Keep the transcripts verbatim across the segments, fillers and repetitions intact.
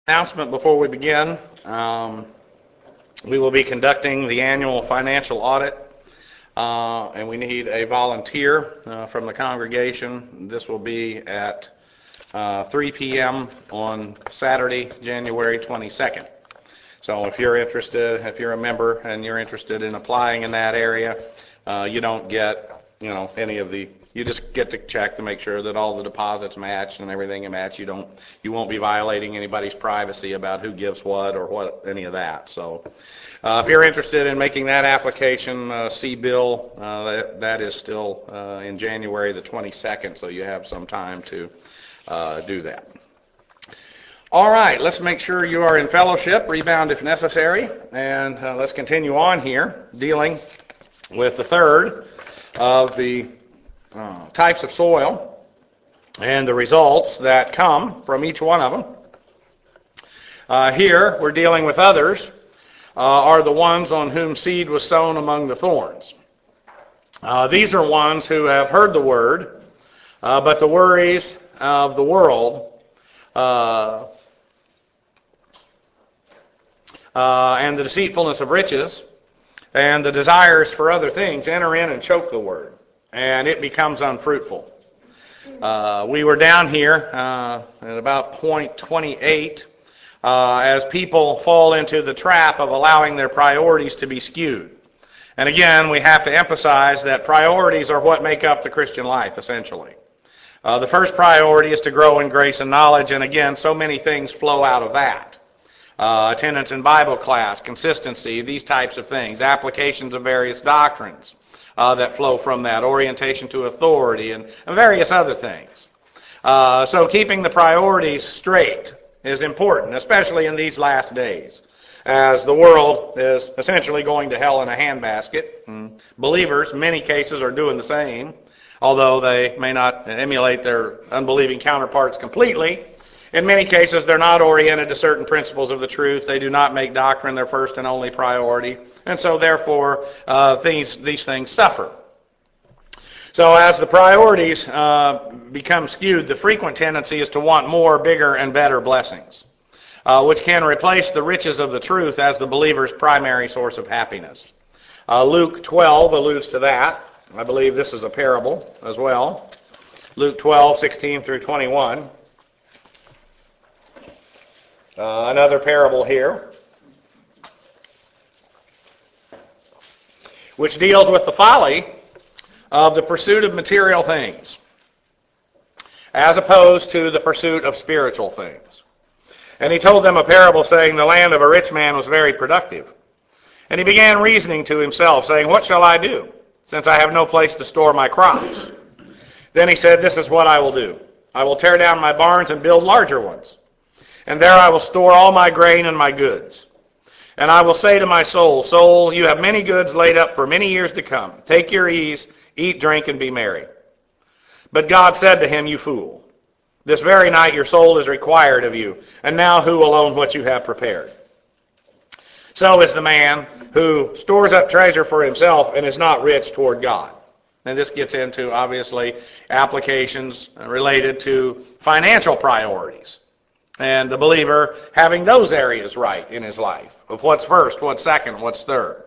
Announcement before we begin. Um, we will be conducting the annual financial audit, uh, and we need a volunteer uh, from the congregation. This will be at uh, three p.m. on Saturday, January twenty-second. So if you're interested, if you're a member and you're interested in applying in that area, uh, you don't get, you know, any of the, you just get to check to make sure that all the deposits match and everything match. You don't, you won't be violating anybody's privacy about who gives what or what, any of that. So uh, if you're interested in making that application, uh, see Bill. Uh, that, that is still uh, in January the twenty-second, so you have some time to uh, do that. All right, let's make sure you are in fellowship, rebound if necessary, and uh, let's continue on here, dealing with the third of the uh, types of soil and the results that come from each one of them. Uh, here, we're dealing with others, uh, are the ones on whom seed was sown among the thorns. Uh, these are ones who have heard the word, uh, but the worries of the world uh, Uh, and the deceitfulness of riches and the desires for other things enter in and choke the word, and it becomes unfruitful. Uh, we were down here uh, at about point twenty-eight uh, as people fall into the trap of allowing their priorities to be skewed. And again, we have to emphasize that priorities are what make up the Christian life, essentially. Uh, the first priority is to grow in grace and knowledge, and again, so many things flow out of that. Uh, attendance in Bible class, consistency, these types of things, applications of various doctrines uh, that flow from that, orientation to authority, and, and various other things. Uh, so keeping the priorities straight is important, especially in these last days, as the world is essentially going to hell in a handbasket. And believers, in many cases, are doing the same, although they may not emulate their unbelieving counterparts completely. In many cases, they're not oriented to certain principles of the truth. They do not make doctrine their first and only priority. And so, therefore, uh, these, these things suffer. So as the priorities uh, become skewed, the frequent tendency is to want more, bigger, and better blessings, uh, which can replace the riches of the truth as the believer's primary source of happiness. Uh, Luke twelve alludes to that. I believe this is a parable as well. Luke twelve, sixteen through twenty-one. Uh, another parable here, which deals with the folly of the pursuit of material things, as opposed to the pursuit of spiritual things. And he told them a parable, saying, the land of a rich man was very productive. And he began reasoning to himself, saying, what shall I do, since I have no place to store my crops? Then he said, this is what I will do. I will tear down my barns and build larger ones. And there I will store all my grain and my goods. And I will say to my soul, soul, you have many goods laid up for many years to come. Take your ease, eat, drink, and be merry. But God said to him, you fool, this very night your soul is required of you, and now who will own what you have prepared? So is the man who stores up treasure for himself and is not rich toward God. And this gets into, obviously, applications related to financial priorities. And the believer having those areas right in his life, of what's first, what's second, what's third.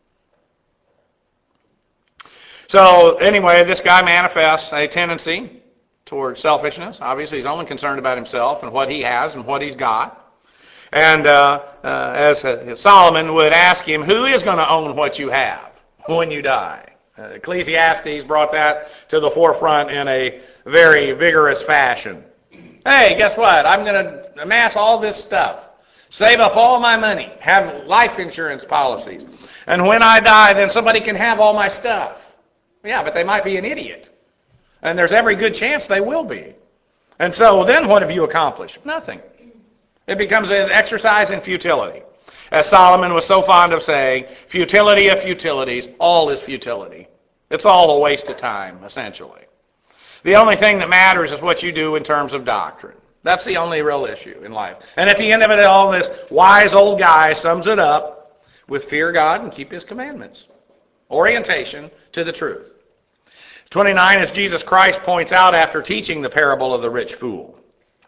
So anyway, this guy manifests a tendency towards selfishness. Obviously, he's only concerned about himself and what he has and what he's got. And uh, uh, as uh, Solomon would ask him, who is going to own what you have when you die? Uh, Ecclesiastes brought that to the forefront in a very vigorous fashion. Hey, guess what? I'm going to amass all this stuff, save up all my money, have life insurance policies. And when I die, then somebody can have all my stuff. Yeah, but they might be an idiot. And there's every good chance they will be. And so then what have you accomplished? Nothing. It becomes an exercise in futility. As Solomon was so fond of saying, futility of futilities, all is futility. It's all a waste of time, essentially. The only thing that matters is what you do in terms of doctrine. That's the only real issue in life. And at the end of it all, this wise old guy sums it up with fear God and keep his commandments. Orientation to the truth. twenty-nine, as Jesus Christ points out after teaching the parable of the rich fool.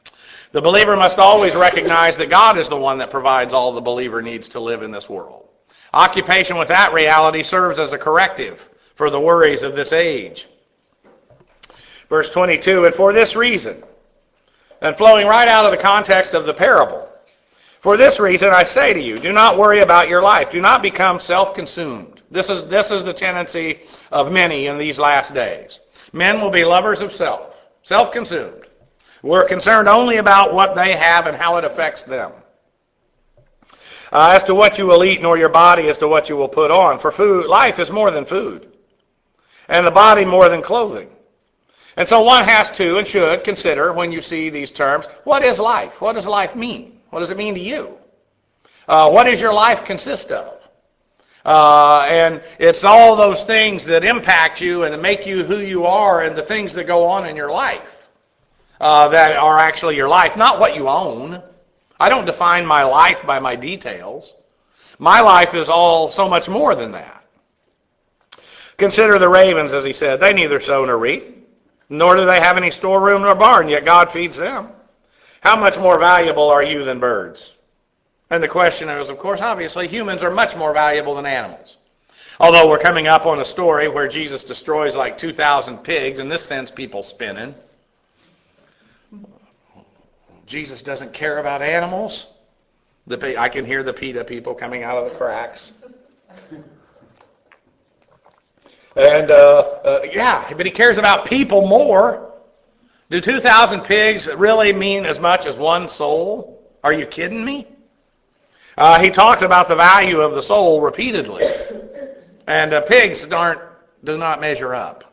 The believer must always recognize that God is the one that provides all the believer needs to live in this world. Occupation with that reality serves as a corrective for the worries of this age. Verse twenty-two, and for this reason, and flowing right out of the context of the parable, for this reason I say to you, do not worry about your life. Do not become self-consumed. This is, this is the tendency of many in these last days. Men will be lovers of self, self-consumed. We're concerned only about what they have and how it affects them. Uh, as to what you will eat, nor your body as to what you will put on. For food, life is more than food, and the body more than clothing. And so one has to and should consider, when you see these terms, what is life? What does life mean? What does it mean to you? Uh, what does your life consist of? Uh, and it's all those things that impact you and make you who you are, and the things that go on in your life uh, that are actually your life, not what you own. I don't define my life by my details. My life is all so much more than that. Consider the ravens, as he said. They neither sow nor reap, nor do they have any storeroom nor barn, yet God feeds them. How much more valuable are you than birds? And the question is, of course, obviously, humans are much more valuable than animals. Although we're coming up on a story where Jesus destroys like two thousand pigs, and this sends people spinning. Jesus doesn't care about animals. The, I can hear the PETA people coming out of the cracks. And, uh, uh, yeah, but he cares about people more. Do two thousand pigs really mean as much as one soul? Are you kidding me? Uh, he talked about the value of the soul repeatedly. And uh, pigs aren't, do not measure up.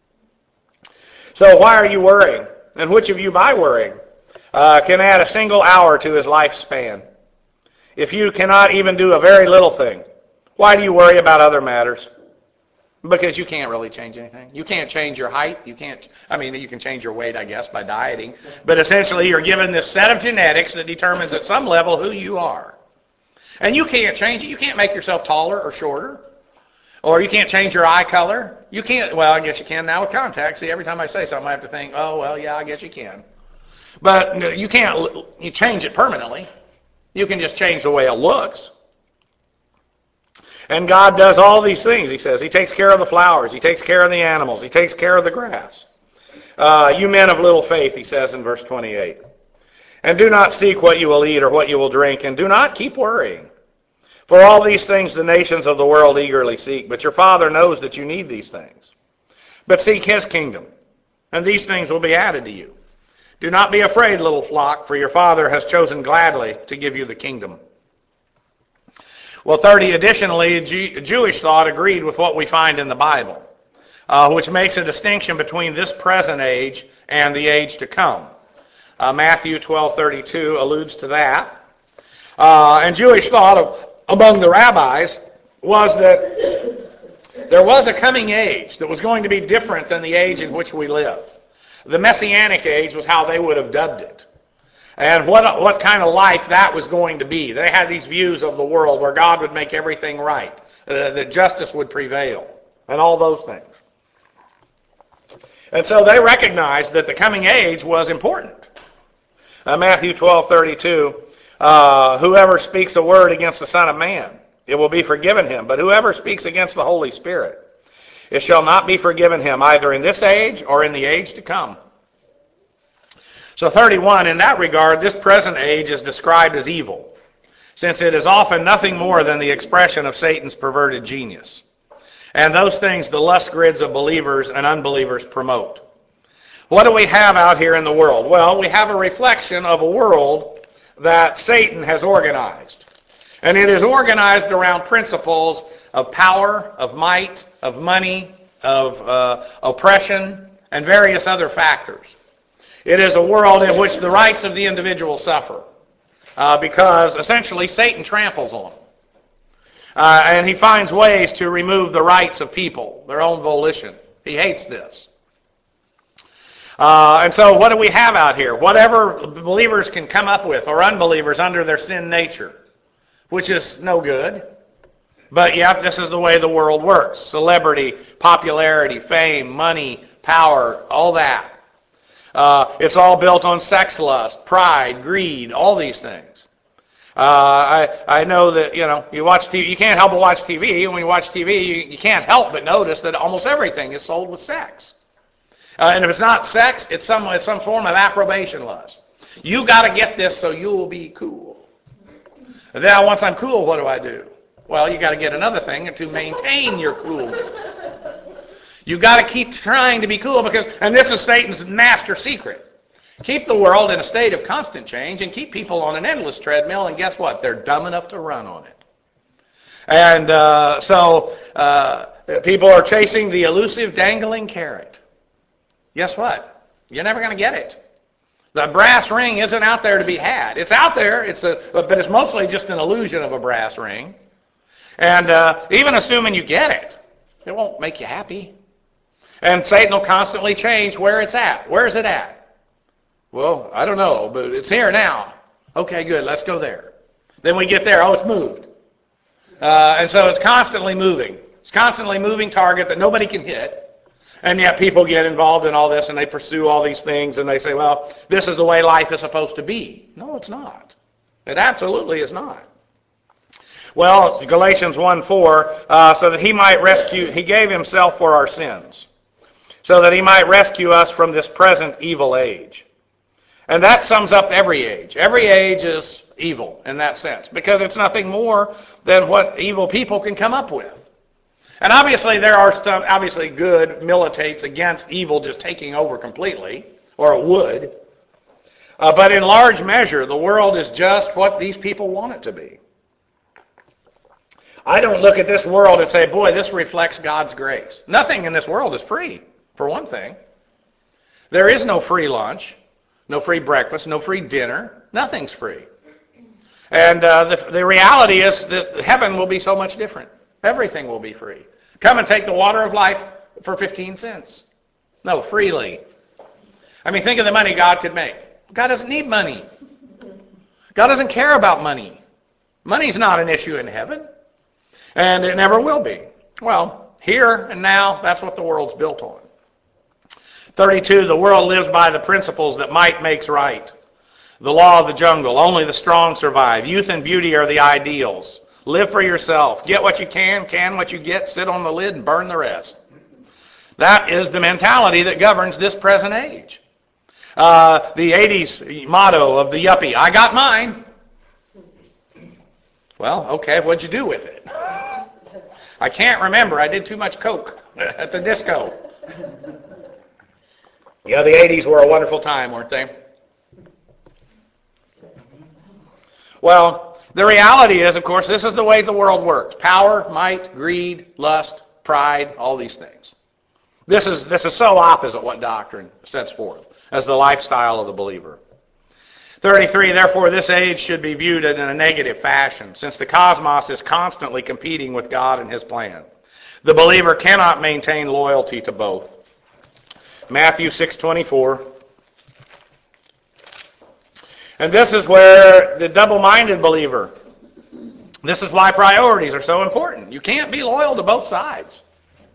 So why are you worrying? And which of you, by worrying, uh, can add a single hour to his lifespan? If you cannot even do a very little thing, why do you worry about other matters? Because you can't really change anything. You can't change your height. You can't, I mean, you can change your weight, I guess, by dieting. But essentially, you're given this set of genetics that determines at some level who you are. And you can't change it. You can't make yourself taller or shorter. Or you can't change your eye color. You can't, well, I guess you can now with contacts. See, every time I say something, I have to think, oh, well, yeah, I guess you can. But you can't you change it permanently. You can just change the way it looks. And God does all these things, he says. He takes care of the flowers. He takes care of the animals. He takes care of the grass. Uh, you men of little faith, he says in verse twenty-eight. And do not seek what you will eat or what you will drink, and do not keep worrying. For all these things the nations of the world eagerly seek, but your Father knows that you need these things. But seek his kingdom, and these things will be added to you. Do not be afraid, little flock, for your Father has chosen gladly to give you the kingdom. Well, thirty, additionally, G- Jewish thought agreed with what we find in the Bible, uh, which makes a distinction between this present age and the age to come. Uh, Matthew twelve thirty-two alludes to that. Uh, and Jewish thought of, among the rabbis was that there was a coming age that was going to be different than the age in which we live. The Messianic age was how they would have dubbed it. And what, what kind of life that was going to be. They had these views of the world where God would make everything right, uh, that justice would prevail, and all those things. And so they recognized that the coming age was important. Uh, Matthew twelve thirty-two, uh, whoever speaks a word against the Son of Man, it will be forgiven him. But whoever speaks against the Holy Spirit, it shall not be forgiven him, either in this age or in the age to come. So thirty-one, in that regard, this present age is described as evil, since it is often nothing more than the expression of Satan's perverted genius. And those things the lust grids of believers and unbelievers promote. What do we have out here in the world? Well, we have a reflection of a world that Satan has organized. And it is organized around principles of power, of might, of money, of uh, oppression, and various other factors. It is a world in which the rights of the individual suffer uh, because essentially Satan tramples on them. Uh, and he finds ways to remove the rights of people, their own volition. He hates this. Uh, and so what do we have out here? Whatever believers can come up with, or unbelievers under their sin nature, which is no good. But yeah, this is the way the world works. Celebrity, popularity, fame, money, power, all that. Uh, it's all built on sex lust, pride, greed, all these things. Uh, I I know that, you know, you watch T V, you can't help but watch T V. When you watch T V, you, you can't help but notice that almost everything is sold with sex. Uh, and if it's not sex, it's some it's some form of approbation lust. You got to get this so you will be cool. And now, once I'm cool, what do I do? Well, you got to get another thing to maintain your coolness. You got to keep trying to be cool because, and this is Satan's master secret. Keep the world in a state of constant change and keep people on an endless treadmill, and guess what? They're dumb enough to run on it. And uh, so uh, people are chasing the elusive dangling carrot. Guess what? You're never going to get it. The brass ring isn't out there to be had. It's out there, it's a, but it's mostly just an illusion of a brass ring. And uh, even assuming you get it, it won't make you happy. And Satan will constantly change where it's at. Where is it at? Well, I don't know, but it's here now. Okay, good, let's go there. Then we get there, oh, it's moved. Uh, and so it's constantly moving. It's constantly moving target that nobody can hit. And yet people get involved in all this and they pursue all these things and they say, well, this is the way life is supposed to be. No, it's not. It absolutely is not. Well, it's Galatians one four, uh, so that he might rescue, he gave himself for our sins, so that he might rescue us from this present evil age. And that sums up every age. Every age is evil in that sense, because it's nothing more than what evil people can come up with. And obviously there are some, obviously good militates against evil just taking over completely, or it would. Uh, but in large measure, the world is just what these people want it to be. I don't look at this world and say, boy, this reflects God's grace. Nothing in this world is free, for one thing. There is no free lunch, no free breakfast, no free dinner. Nothing's free. And uh, the, the reality is that heaven will be so much different. Everything will be free. Come and take the water of life for fifteen cents. No, freely. I mean, think of the money God could make. God doesn't need money. God doesn't care about money. Money's not an issue in heaven. And it never will be. Well, here and now, that's what the world's built on. thirty-two, the world lives by the principles that might makes right. The law of the jungle, only the strong survive. Youth and beauty are the ideals. Live for yourself. Get what you can, can what you get, sit on the lid and burn the rest. That is the mentality that governs this present age. Uh, the eighties motto of the yuppie, I got mine. Well, okay, what'd you do with it? I can't remember. I did too much coke at the disco. Yeah, the eighties were a wonderful time, weren't they? Well, the reality is, of course, this is the way the world works. Power, might, greed, lust, pride, all these things. This is, this is so opposite what doctrine sets forth as the lifestyle of the believer. thirty-three, therefore this age should be viewed in a negative fashion, since the cosmos is constantly competing with God and his plan. The believer cannot maintain loyalty to both. Matthew six twenty-four. And this is where the double-minded believer, this is why priorities are so important. You can't be loyal to both sides.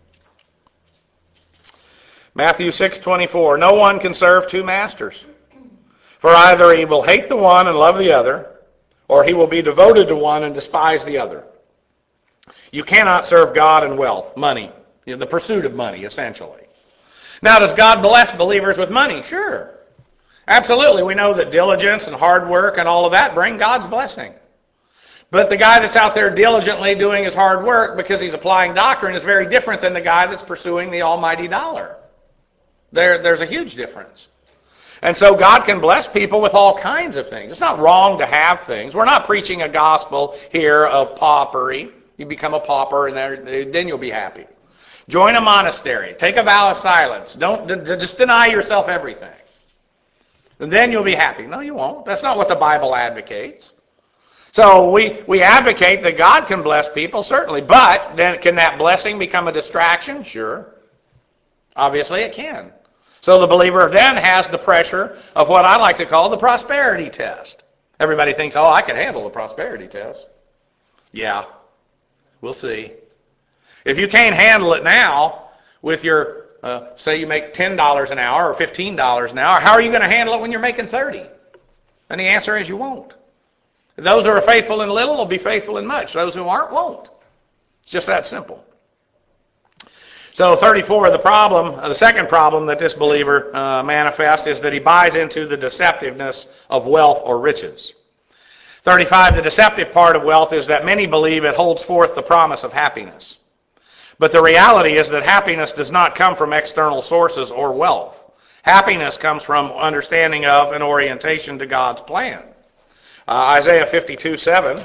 Matthew six twenty-four, no one can serve two masters. For either he will hate the one and love the other, or he will be devoted to one and despise the other. You cannot serve God and wealth, money, you know, the pursuit of money, essentially. Now, does God bless believers with money? Sure. Absolutely. We know that diligence and hard work and all of that bring God's blessing. But the guy that's out there diligently doing his hard work because he's applying doctrine is very different than the guy that's pursuing the almighty dollar. There, there's a huge difference. And so God can bless people with all kinds of things. It's not wrong to have things. We're not preaching a gospel here of paupery. You become a pauper and there, then you'll be happy. Join a monastery. Take a vow of silence. Don't d- d- just deny yourself everything. And then you'll be happy. No, you won't. That's not what the Bible advocates. So we, we advocate that God can bless people, certainly. But then can that blessing become a distraction? Sure. Obviously it can. So the believer then has the pressure of what I like to call the prosperity test. Everybody thinks, oh, I can handle the prosperity test. Yeah, we'll see. If you can't handle it now with your uh, say you make ten dollars an hour or fifteen dollars an hour, how are you going to handle it when you're making thirty? And the answer is you won't. Those who are faithful in little will be faithful in much. Those who aren't won't. It's just that simple. So thirty-four, the problem, uh, the second problem that this believer uh, manifests is that he buys into the deceptiveness of wealth or riches. thirty-five, the deceptive part of wealth is that many believe it holds forth the promise of happiness. But the reality is that happiness does not come from external sources or wealth. Happiness comes from understanding of and orientation to God's plan. Uh, Isaiah fifty-two seven.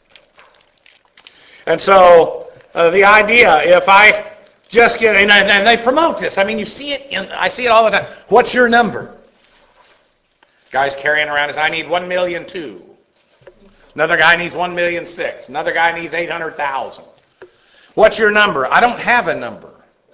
And so uh, the idea, if I just get, and, and they promote this. I mean, you see it, in, I see it all the time. What's your number? Guy's carrying around his, I need one million two. Another guy needs one million six. Another guy needs eight hundred thousand. What's your number? I don't have a number.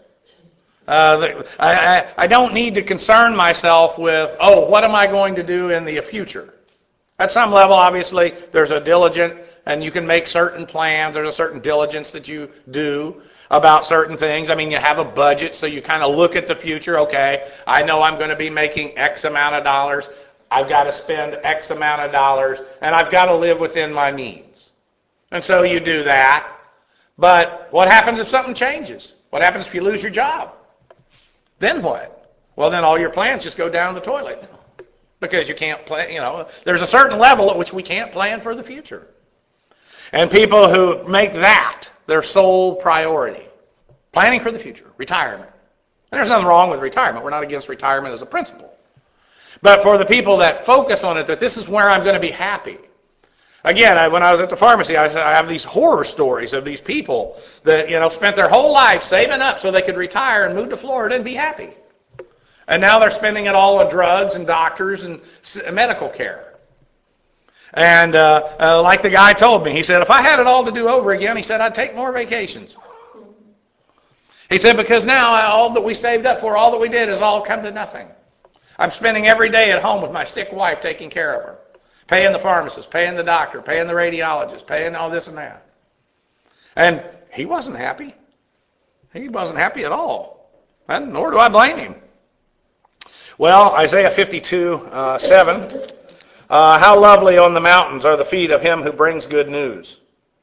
Uh, I, I, I don't need to concern myself with, oh, what am I going to do in the future? At some level, obviously, there's a diligent, and you can make certain plans. There's a certain diligence that you do about certain things. I mean, you have a budget, so you kind of look at the future. Okay, I know I'm going to be making X amount of dollars. I've got to spend X amount of dollars, and I've got to live within my means. And so you do that. But what happens if something changes? What happens if you lose your job? Then what? Well, then all your plans just go down the toilet. Because you can't plan, you know, there's a certain level at which we can't plan for the future. And people who make that their sole priority, planning for the future, retirement. And there's nothing wrong with retirement. We're not against retirement as a principle. But for the people that focus on it, that this is where I'm going to be happy. Again, I, when I was at the pharmacy, I, I have these horror stories of these people that, you know, spent their whole life saving up so they could retire and move to Florida and be happy. And now they're spending it all on drugs and doctors and medical care. And uh, uh, like the guy told me, he said, if I had it all to do over again, he said, I'd take more vacations. He said, because now all that we saved up for, all that we did has all come to nothing. I'm spending every day at home with my sick wife taking care of her, paying the pharmacist, paying the doctor, paying the radiologist, paying all this and that. And he wasn't happy. He wasn't happy at all. And nor do I blame him. Well, Isaiah fifty-two seven, uh, how lovely on the mountains are the feet of him who brings good news,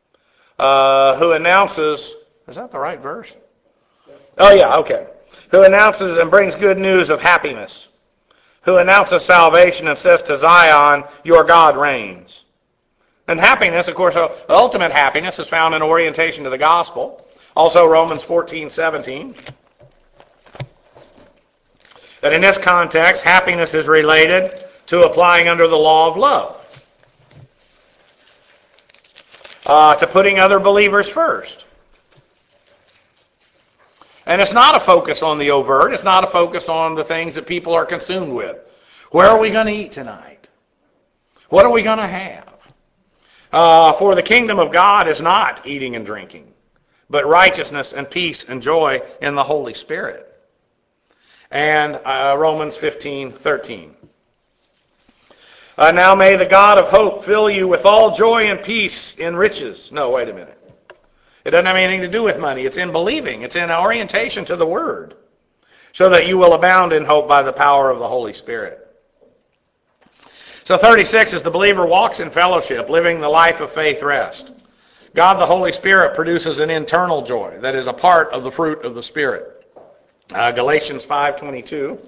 uh, who announces, is that the right verse? Oh yeah, okay. Who announces and brings good news of happiness, who announces salvation and says to Zion, your God reigns. And happiness, of course, uh, ultimate happiness is found in orientation to the gospel. Also Romans fourteen seventeen. That in this context, happiness is related to applying under the law of love, uh, to putting other believers first. And it's not a focus on the overt. It's not a focus on the things that people are consumed with. Where are we going to eat tonight? What are we going to have? Uh, for the kingdom of God is not eating and drinking, but righteousness and peace and joy in the Holy Spirit. And uh, Romans fifteen thirteen. Uh, now may the God of hope fill you with all joy and peace in riches. No, wait a minute. It doesn't have anything to do with money. It's in believing. It's in orientation to the Word. So that you will abound in hope by the power of the Holy Spirit. So thirty-six is the believer walks in fellowship, living the life of faith rest. God the Holy Spirit produces an internal joy that is a part of the fruit of the Spirit. Uh, Galatians five twenty-two.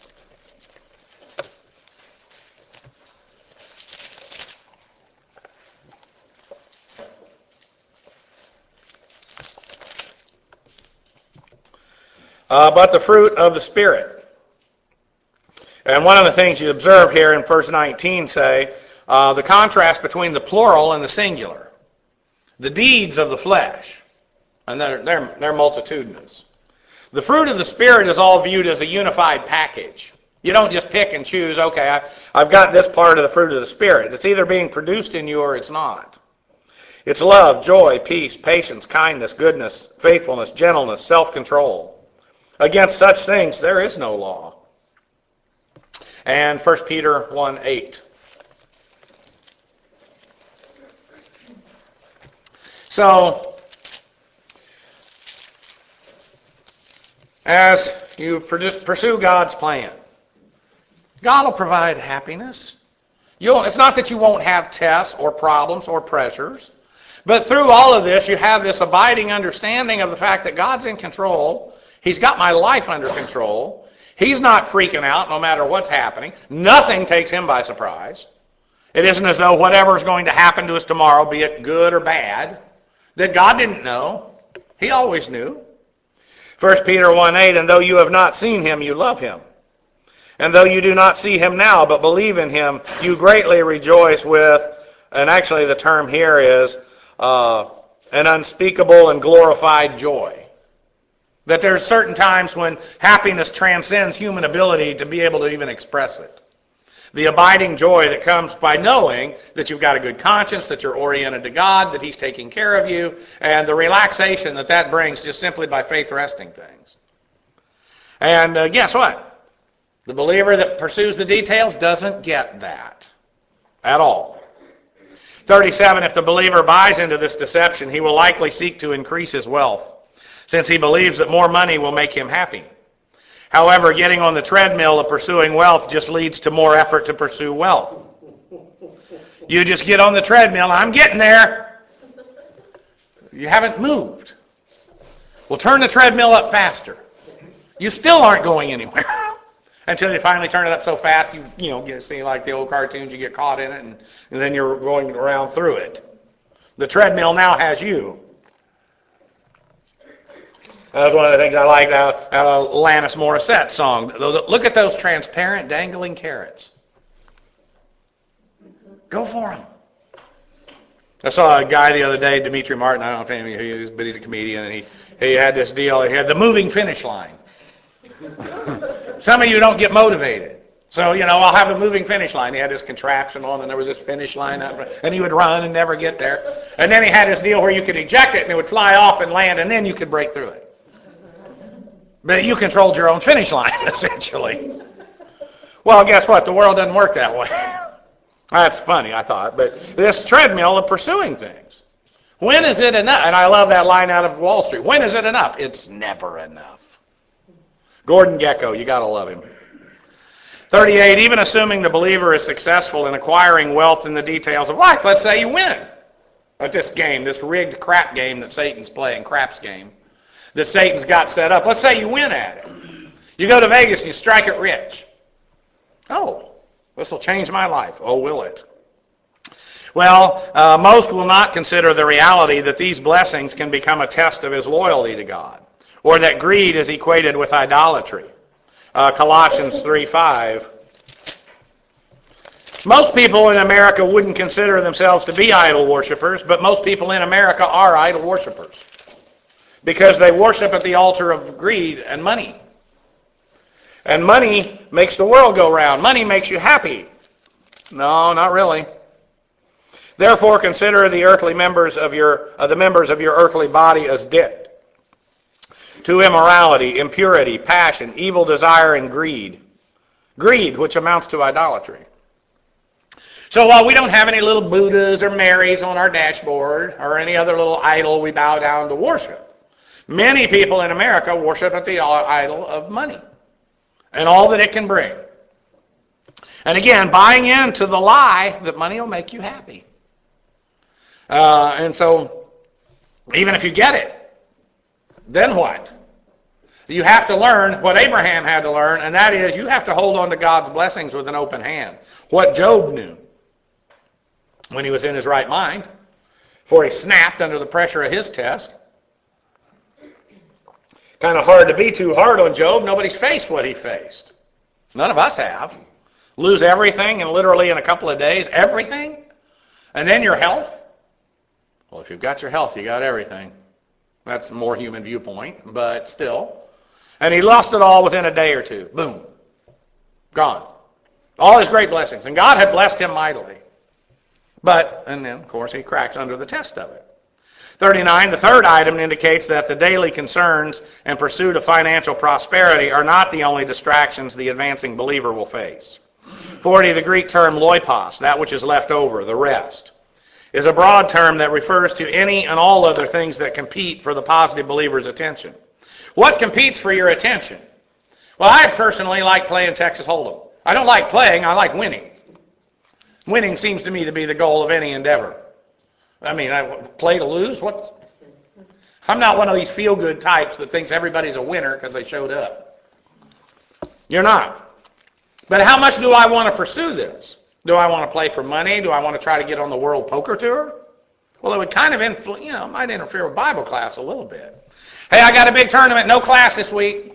Uh, but the fruit of the Spirit. And one of the things you observe here in verse nineteen say, uh, the contrast between the plural and the singular. The deeds of the flesh. And they're, they're, they're multitudinous. The fruit of the Spirit is all viewed as a unified package. You don't just pick and choose, okay, I, I've got this part of the fruit of the Spirit. It's either being produced in you or it's not. It's love, joy, peace, patience, kindness, goodness, faithfulness, gentleness, self-control. Against such things there is no law. And First Peter one eight. So, as you pursue God's plan. God will provide happiness. You'll, it's not that you won't have tests or problems or pressures, but through all of this, you have this abiding understanding of the fact that God's in control. He's got my life under control. He's not freaking out no matter what's happening. Nothing takes him by surprise. It isn't as though whatever is going to happen to us tomorrow, be it good or bad, that God didn't know. He always knew. First Peter one eight, and though you have not seen him, you love him. And though you do not see him now, but believe in him, you greatly rejoice with, and actually the term here is, uh, an unspeakable and glorified joy. That there's certain times when happiness transcends human ability to be able to even express it. The abiding joy that comes by knowing that you've got a good conscience, that you're oriented to God, that he's taking care of you, and the relaxation that that brings just simply by faith resting things. And uh, guess what? The believer that pursues the details doesn't get that at all. thirty-seven, if the believer buys into this deception, he will likely seek to increase his wealth, since he believes that more money will make him happy. However, getting on the treadmill of pursuing wealth just leads to more effort to pursue wealth. You just get on the treadmill, I'm getting there. You haven't moved. Well, turn the treadmill up faster. You still aren't going anywhere. Until you finally turn it up so fast, you you know, get see like the old cartoons, you get caught in it, and, and then you're going around through it. The treadmill now has you. That was one of the things I liked out uh, Alanis Morissette song. Look at those transparent dangling carrots. Go for them. I saw a guy the other day, Demetri Martin. I don't know if any of you is, but he's a comedian, and he, he had this deal. He had the moving finish line. Some of you don't get motivated. So, you know, I'll have a moving finish line. He had this contraption on, and there was this finish line, out, and he would run and never get there. And then he had this deal where you could eject it, and it would fly off and land, and then you could break through it. But you controlled your own finish line, essentially. Well, guess what? The world doesn't work that way. That's funny, I thought. But this treadmill of pursuing things. When is it enough? And I love that line out of Wall Street. When is it enough? It's never enough. Gordon Gekko, you got to love him. thirty-eight, even assuming the believer is successful in acquiring wealth in the details of life, let's say you win at this game, this rigged crap game that Satan's playing, craps game, that Satan's got set up. Let's say you win at it. You go to Vegas and you strike it rich. Oh, this will change my life. Oh, will it? Well, uh, most will not consider the reality that these blessings can become a test of his loyalty to God, or that greed is equated with idolatry. Uh, Colossians three five. Most people in America wouldn't consider themselves to be idol worshipers, but most people in America are idol worshipers because they worship at the altar of greed and money. And money makes the world go round. Money makes you happy. No, not really. Therefore, consider the earthly members of your uh, the members of your earthly body as dead to immorality, impurity, passion, evil desire, and greed. Greed, which amounts to idolatry. So while we don't have any little Buddhas or Marys on our dashboard or any other little idol we bow down to worship, many people in America worship at the idol of money and all that it can bring. And again, buying into the lie that money will make you happy. Uh, and so, even if you get it, then what? You have to learn what Abraham had to learn, and that is you have to hold on to God's blessings with an open hand. What Job knew when he was in his right mind, before he snapped under the pressure of his test. Kind of hard to be too hard on Job. Nobody's faced what he faced. None of us have. Lose everything, and literally in a couple of days, everything, and then your health. Well, if you've got your health, you got everything. That's a more human viewpoint, but still. And he lost it all within a day or two. Boom. Gone. All his great blessings. And God had blessed him mightily. But, and then, of course, he cracks under the test of it. thirty-nine, the third item indicates that the daily concerns and pursuit of financial prosperity are not the only distractions the advancing believer will face. forty, the Greek term loipos, that which is left over, the rest, is a broad term that refers to any and all other things that compete for the positive believer's attention. What competes for your attention? Well, I personally like playing Texas Hold'em. I don't like playing, I like winning. Winning seems to me to be the goal of any endeavor. I mean, I play to lose? What? I'm not one of these feel-good types that thinks everybody's a winner because they showed up. You're not. But how much do I want to pursue this? Do I want to play for money? Do I want to try to get on the World Poker Tour? Well, it would kind of influ- you know, it might interfere with Bible class a little bit. Hey, I got a big tournament, no class this week.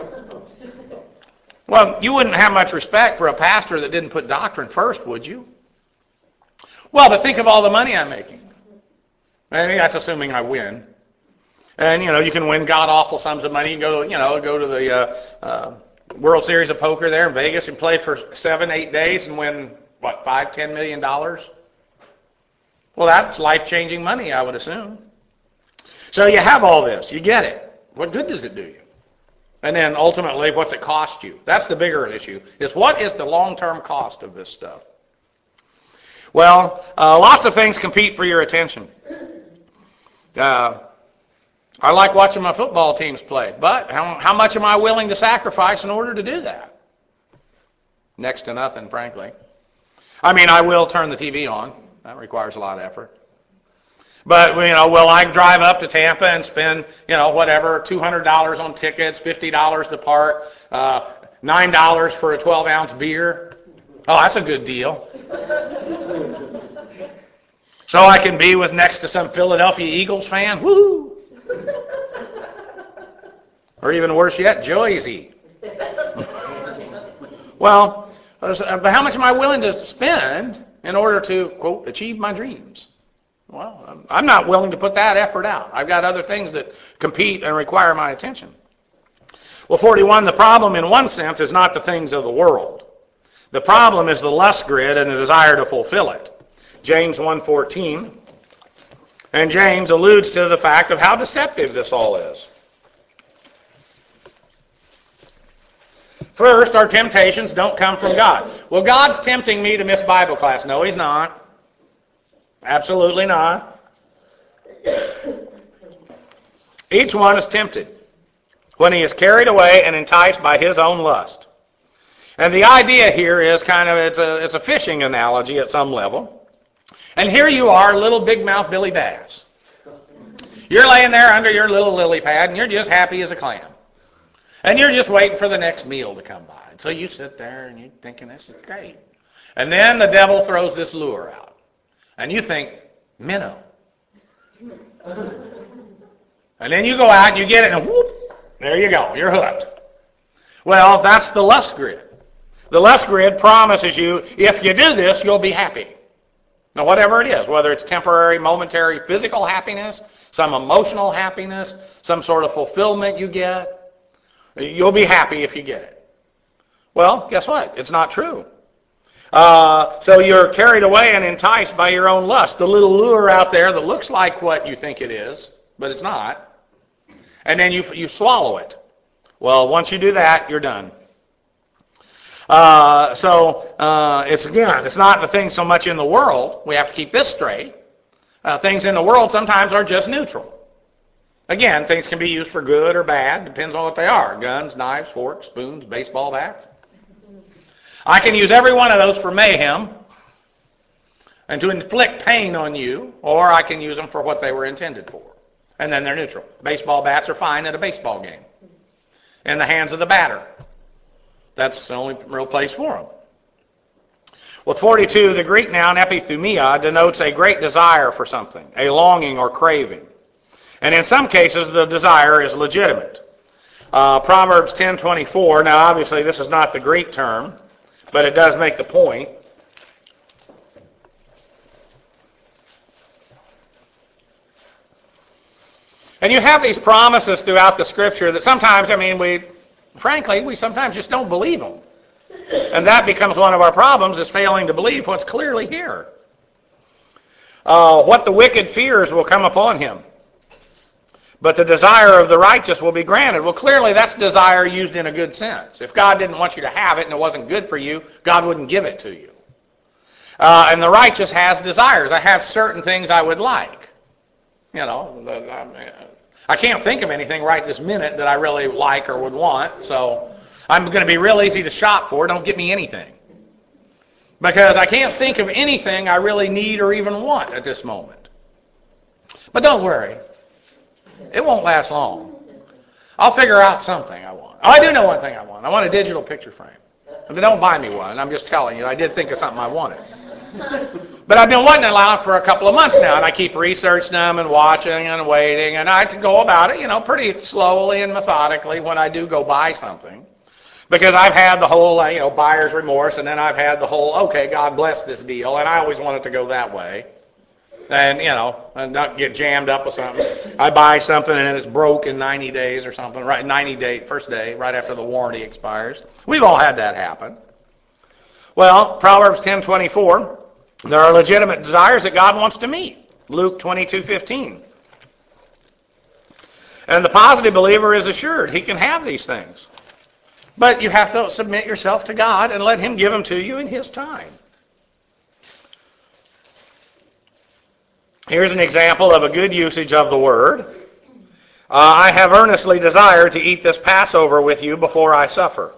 Well, you wouldn't have much respect for a pastor that didn't put doctrine first, would you? Well, but think of all the money I'm making. I mean, that's assuming I win. And, you know, you can win god-awful sums of money. You go, you know, go to the uh, uh, World Series of Poker there in Vegas and play for seven, eight days and win, what, five, ten million dollars? Well, that's life-changing money, I would assume. So you have all this. You get it. What good does it do you? And then ultimately, what's it cost you? That's the bigger issue, is what is the long-term cost of this stuff? Well, uh, lots of things compete for your attention. Uh, I like watching my football teams play, but how, how much am I willing to sacrifice in order to do that? Next to nothing, frankly. I mean, I will turn the T V on. That requires a lot of effort. But, you know, will I drive up to Tampa and spend, you know, whatever, two hundred dollars on tickets, fifty dollars to park, uh, nine dollars for a twelve-ounce beer? Oh, that's a good deal. So I can be with next to some Philadelphia Eagles fan? Woo! Or even worse yet, Joyzy. Well, but how much am I willing to spend in order to, quote, achieve my dreams? Well, I'm not willing to put that effort out. I've got other things that compete and require my attention. Well, forty-one, the problem in one sense is not the things of the world. The problem is the lust grid and the desire to fulfill it. James one fourteen. And James alludes to the fact of how deceptive this all is. First, our temptations don't come from God. Well, God's tempting me to miss Bible class. No, he's not. Absolutely not. Each one is tempted when he is carried away and enticed by his own lust. And the idea here is kind of, it's a, it's a fishing analogy at some level. And here you are, little big mouth Billy Bass. You're laying there under your little lily pad and you're just happy as a clam. And you're just waiting for the next meal to come by. And so you sit there and you're thinking, this is great. And then the devil throws this lure out. And you think, minnow. And then you go out and you get it and whoop, there you go, you're hooked. Well, that's the lust grid. The lust grid promises you, if you do this, you'll be happy. Now, whatever it is, whether it's temporary, momentary, physical happiness, some emotional happiness, some sort of fulfillment you get, you'll be happy if you get it. Well, guess what? It's not true. Uh, so you're carried away and enticed by your own lust. The little lure out there that looks like what you think it is, but it's not. And then you you swallow it. Well, once you do that, you're done. Uh, so uh, it's again, it's not the things so much in the world. We have to keep this straight. Uh, things in the world sometimes are just neutral. Again, things can be used for good or bad. Depends on what they are. Guns, knives, forks, spoons, baseball bats. I can use every one of those for mayhem and to inflict pain on you, or I can use them for what they were intended for. And then they're neutral. Baseball bats are fine at a baseball game. In the hands of the batter. That's the only real place for them. Well, forty-two, the Greek noun epithumia denotes a great desire for something, a longing or craving. And in some cases, the desire is legitimate. Uh, Proverbs ten twenty-four, now obviously this is not the Greek term, but it does make the point. And you have these promises throughout the Scripture that sometimes, I mean, we, frankly, we sometimes just don't believe them. And that becomes one of our problems, is failing to believe what's clearly here. Uh, what the wicked fears will come upon him, but the desire of the righteous will be granted. Well, clearly that's desire used in a good sense. If God didn't want you to have it and it wasn't good for you, God wouldn't give it to you. Uh, and the righteous has desires. I have certain things I would like. You know, I can't think of anything right this minute that I really like or would want. So I'm going to be real easy to shop for. Don't get me anything. Because I can't think of anything I really need or even want at this moment. But don't worry. It won't last long. I'll figure out something I want. Oh, I do know one thing I want. I want a digital picture frame. I mean, don't buy me one. I'm just telling you. I did think of something I wanted. But I've been wanting it out for a couple of months now, and I keep researching them and watching and waiting, and I go about it, you know, pretty slowly and methodically when I do go buy something. Because I've had the whole, you know, buyer's remorse, and then I've had the whole, okay, God bless this deal, and I always want it to go that way. And, you know, and not get jammed up with something. I buy something and it's broke in ninety days or something, right? ninety day, first day, right after the warranty expires. We've all had that happen. Well, Proverbs ten twenty-four, there are legitimate desires that God wants to meet. Luke twenty-two fifteen. And the positive believer is assured he can have these things. But you have to submit yourself to God and let Him give them to you in His time. Here's an example of a good usage of the word. Uh, I have earnestly desired to eat this Passover with you before I suffer.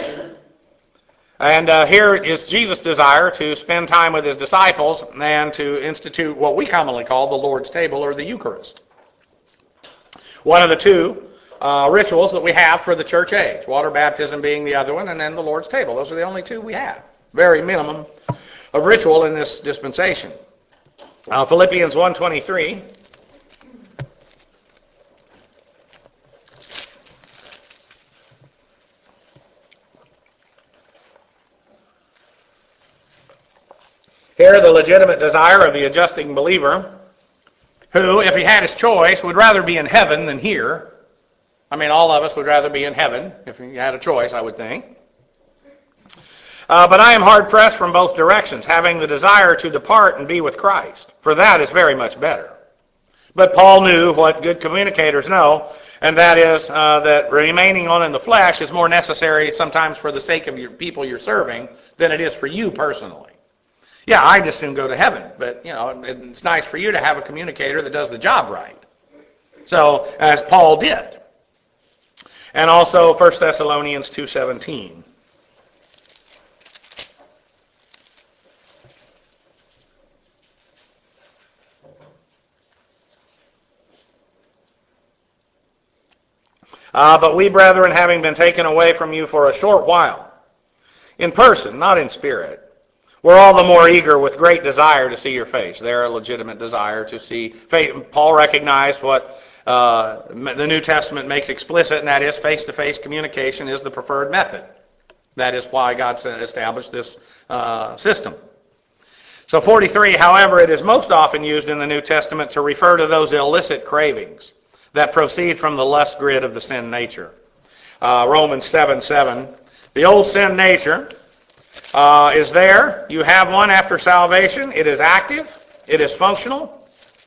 And uh, here is Jesus' desire to spend time with His disciples and to institute what we commonly call the Lord's table or the Eucharist. One of the two uh, rituals that we have for the church age, water baptism being the other one, and then the Lord's table. Those are the only two we have. Very minimum of ritual in this dispensation. Uh, Philippians one twenty-three. Here, the legitimate desire of the adjusting believer, who, if he had his choice, would rather be in heaven than here. I mean, all of us would rather be in heaven, if he had a choice, I would think. Uh, but I am hard-pressed from both directions, having the desire to depart and be with Christ, for that is very much better. But Paul knew what good communicators know, and that is uh, that remaining on in the flesh is more necessary sometimes for the sake of your people you're serving than it is for you personally. Yeah, I'd just soon go to heaven, but you know, it's nice for you to have a communicator that does the job right. So, as Paul did. And also First Thessalonians two seventeen. Uh, but we, brethren, having been taken away from you for a short while, in person, not in spirit, we're all the more eager with great desire to see your face. They're a legitimate desire to see face. Paul recognized what uh, the New Testament makes explicit, and that is face-to-face communication is the preferred method. That is why God established this uh, system. So forty-three, however, it is most often used in the New Testament to refer to those illicit cravings that proceed from the lust grid of the sin nature. Uh, Romans seven seven. The old sin nature uh, is there. You have one after salvation. It is active. It is functional.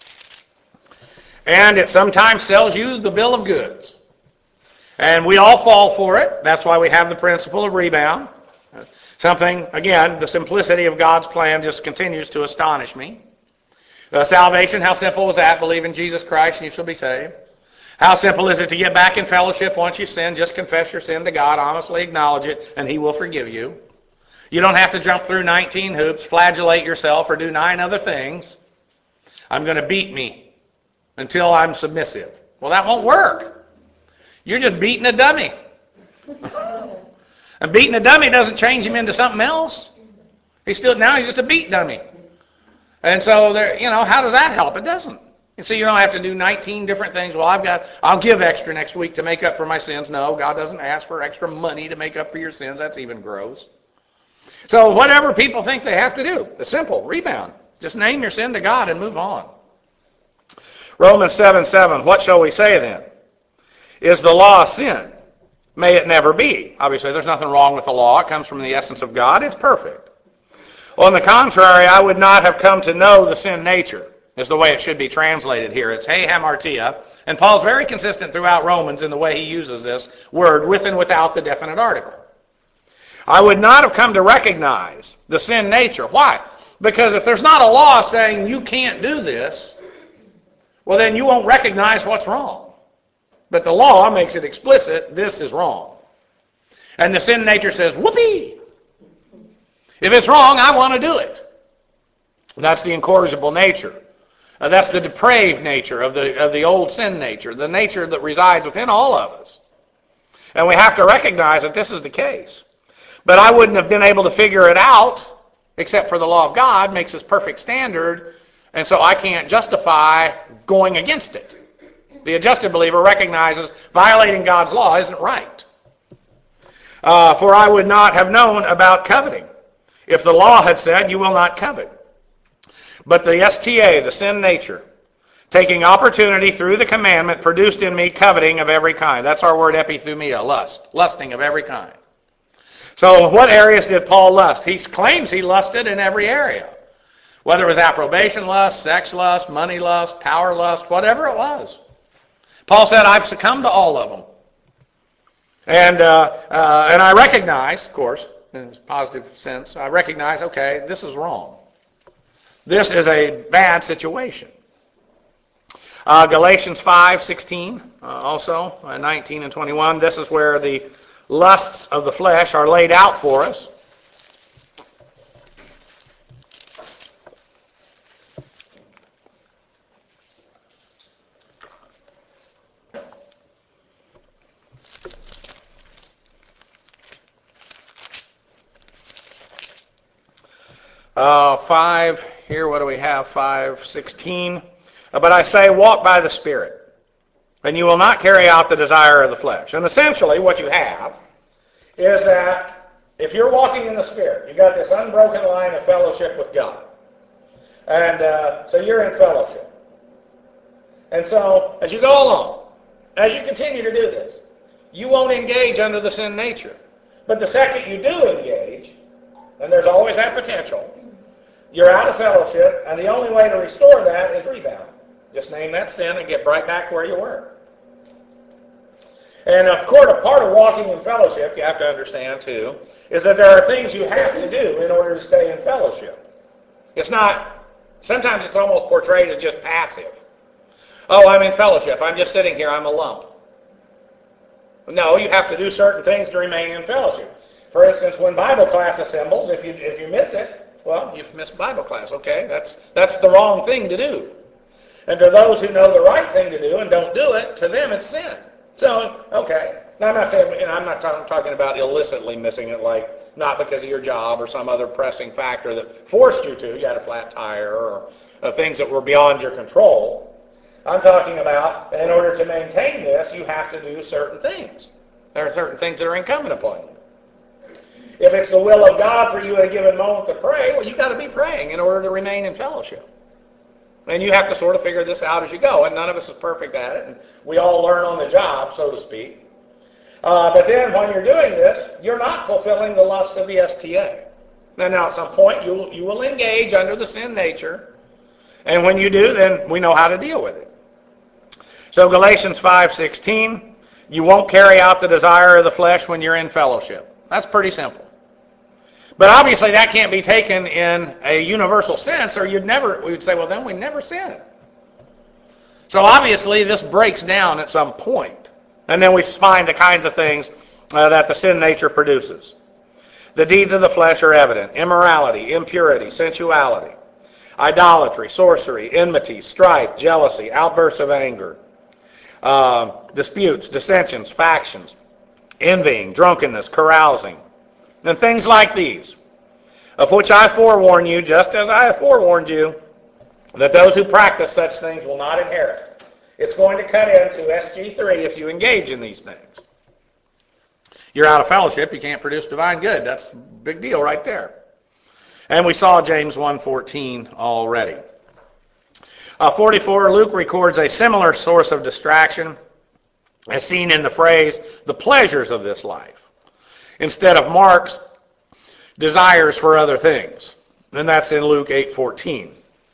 And it sometimes sells you the bill of goods. And we all fall for it. That's why we have the principle of rebound. Something, again, the simplicity of God's plan just continues to astonish me. Uh, salvation, how simple is that? Believe in Jesus Christ and you shall be saved. How simple is it to get back in fellowship once you sin? Just confess your sin to God, honestly acknowledge it, and He will forgive you. You don't have to jump through nineteen hoops, flagellate yourself, or do nine other things. I'm going to beat me until I'm submissive. Well, that won't work. You're just beating a dummy. And beating a dummy doesn't change him into something else. He's still now he's just a beat dummy. And so there, you know, how does that help? It doesn't. You see, you don't have to do nineteen different things. Well, I've got, I'll give extra next week to make up for my sins. No, God doesn't ask for extra money to make up for your sins. That's even gross. So whatever people think they have to do, it's simple. Rebound. Just name your sin to God and move on. Romans seven seven. What shall we say then? Is the law sin? May it never be. Obviously, there's nothing wrong with the law. It comes from the essence of God. It's perfect. On the contrary, I would not have come to know the sin nature, is the way it should be translated here. It's hey hamartia. And Paul's very consistent throughout Romans in the way he uses this word with and without the definite article. I would not have come to recognize the sin nature. Why? Because if there's not a law saying you can't do this, well then you won't recognize what's wrong. But the law makes it explicit, this is wrong. And the sin nature says, whoopee! If it's wrong, I want to do it. That's the incorrigible nature. Uh, that's the depraved nature of the, of the old sin nature, the nature that resides within all of us. And we have to recognize that this is the case. But I wouldn't have been able to figure it out except for the law of God makes this perfect standard, and so I can't justify going against it. The adjusted believer recognizes violating God's law isn't right. Uh, for I would not have known about coveting if the law had said, you will not covet. But the S T A, the sin nature, taking opportunity through the commandment, produced in me coveting of every kind. That's our word epithumia, lust, lusting of every kind. So what areas did Paul lust? He claims he lusted in every area. Whether it was approbation lust, sex lust, money lust, power lust, whatever it was. Paul said, I've succumbed to all of them. And, uh, uh, and I recognize, of course, in a positive sense, I recognize, okay, this is wrong. This is a bad situation. Uh, Galatians five sixteen, uh, also, uh, nineteen and twenty-one, this is where the lusts of the flesh are laid out for us. Uh, five, here, what do we have? five sixteen. Uh, but I say, walk by the Spirit, and you will not carry out the desire of the flesh. And essentially, what you have is that if you're walking in the Spirit, you've got this unbroken line of fellowship with God. And uh, so you're in fellowship. And so, as you go along, as you continue to do this, you won't engage under the sin nature. But the second you do engage, and there's always that potential, you're out of fellowship, and the only way to restore that is rebound. Just name that sin and get right back where you were. And of course, a part of walking in fellowship, you have to understand too, is that there are things you have to do in order to stay in fellowship. It's not, sometimes it's almost portrayed as just passive. Oh, I'm in fellowship. I'm just sitting here. I'm a lump. No, you have to do certain things to remain in fellowship. For instance, when Bible class assembles, if you if you miss it, well, you've missed Bible class. Okay, that's that's the wrong thing to do. And to those who know the right thing to do and don't do it, to them it's sin. So, okay. Now, I'm not saying, you know, I'm not talk, talking about illicitly missing it, like not because of your job or some other pressing factor that forced you to. You had a flat tire or uh, things that were beyond your control. I'm talking about, in order to maintain this, you have to do certain things. There are certain things that are incumbent upon you. If it's the will of God for you at a given moment to pray, well, you've got to be praying in order to remain in fellowship. And you have to sort of figure this out as you go. And none of us is perfect at it. And we all learn on the job, so to speak. Uh, but then when you're doing this, you're not fulfilling the lust of the S T A. Now, now at some point, you will, you will engage under the sin nature. And when you do, then we know how to deal with it. So Galatians five sixteen, you won't carry out the desire of the flesh when you're in fellowship. That's pretty simple. But obviously that can't be taken in a universal sense, or you'd never, we would say, well, then we never sin. So obviously this breaks down at some point. And then we find the kinds of things uh, that the sin nature produces. The deeds of the flesh are evident: immorality, impurity, sensuality, idolatry, sorcery, enmity, strife, jealousy, outbursts of anger, uh, disputes, dissensions, factions, envying, drunkenness, carousing, and things like these, of which I forewarn you, just as I have forewarned you, that those who practice such things will not inherit. It's going to cut into S G three if you engage in these things. You're out of fellowship, you can't produce divine good. That's a big deal right there. And we saw James one fourteen already. Uh, forty-four, Luke records a similar source of distraction as seen in the phrase, the pleasures of this life, instead of Mark's desires for other things. And that's in Luke eight fourteen.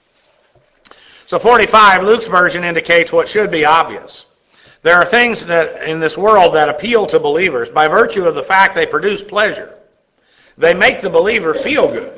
So forty-five, Luke's version indicates what should be obvious. There are things that in this world that appeal to believers by virtue of the fact they produce pleasure. They make the believer feel good.